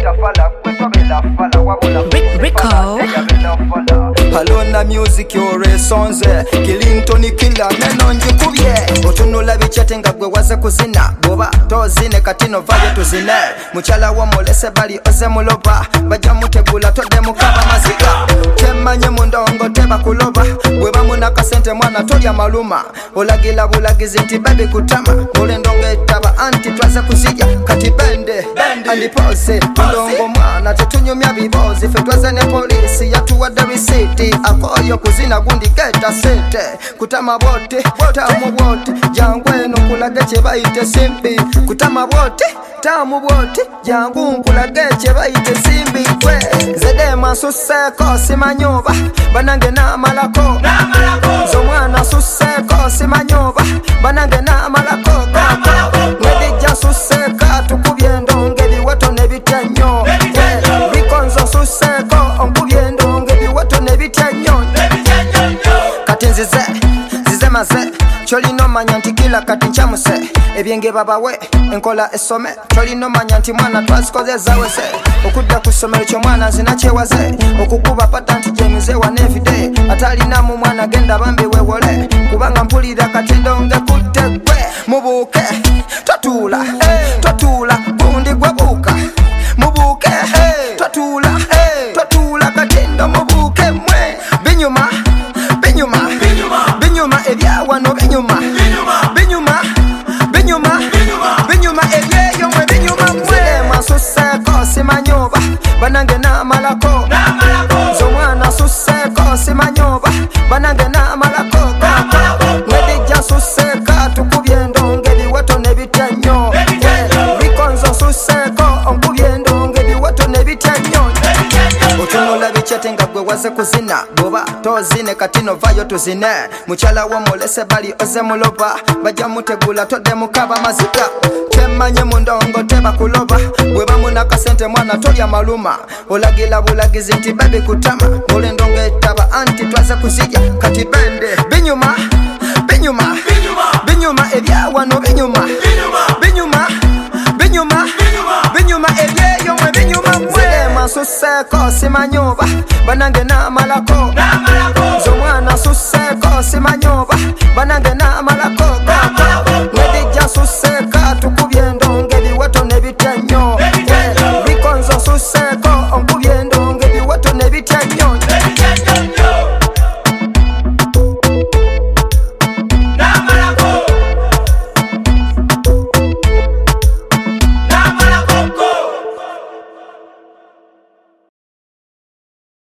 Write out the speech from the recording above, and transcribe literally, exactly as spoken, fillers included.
Rico Alona music yore sonze Kilintoni kila neno njikubye Otunula bichete nga gwe waze kuzina Boba tozine katino vaje tuzine Muchala wa molese bali oze muloba Baja mutegula tode mukaba mazika Temanye mundongo teba kuloba Weba muna kasente mwana tolya maluma Olagila bulagizi nti baby kutama Mule ndonge etaba anti twaze kuzija Kati bende, andi pose Mundongo mwana tetunyumya bibozi Fetwaze ne polisi yatuwa da risiti Akoyo kuzina gundi geta sete Kutama bote, tamu bote Jangu eno kulageche baite simpi Kutama bote, tamu bote Jangu nkulageche baite simpi Kwe, zede masuseko simanyoba Banange na malako Zomwana suseko simanyoba Banange na malako Mwedija suseka tukubyendo Ngedi wato nebitenyo Rikonzo suseko onkubyendo Ngedi wato nebitenyo Kati nzize, zize maze Cholino manya nti kila kati nchamuse Ebyenge babawe, enkola esome Cholino manya nti mwana twazikoze zawese Okudda kusomero kyo mwana zinachewaze Okukuba pata nti jemize wa nevide Atalina mu mwana genda bambi wewole Kubanga mpulira katendo nge kutegwe Mubuke, totula, hey. Totula, gundi gwabuka Mubuke, hey. Totula, hey. Totula katendo mubuke mwe Binyuma, binyuma, binyuma, binyuma ebyawa no binyuma Binyuma, binyuma, binyuma ebyeyo mwe binyuma mwe Masuseko simanyoba, banange na malako Zomwana suseko simanyoba, banange na malako Mwedija suseka tukubyendo ngedi wato nebitenyo Rikonzo suseko onkubyendo ngedi wato nebitenyo Otunula bichete nga gwe waze kuzina Boba tozine katino vayo tuzine Muchala wa molese bali oze muloba Baja mutegula tode mukaba mazika Temanye mundongo teba kuloba Weba muna kasente mwana tolya maluma Olagila bulagizi nti baby kutama Mule ndongo etaba anti twaze kuzija Kati bende Binyuma, binyuma, binyuma ebyawa no binyuma Binyuma, binyuma, binyuma ebyeyo mwe binyuma mwe Masuseko simanyoba, banange na malako Zomwana suseko simanyoba, banange na malako Mwedija suseko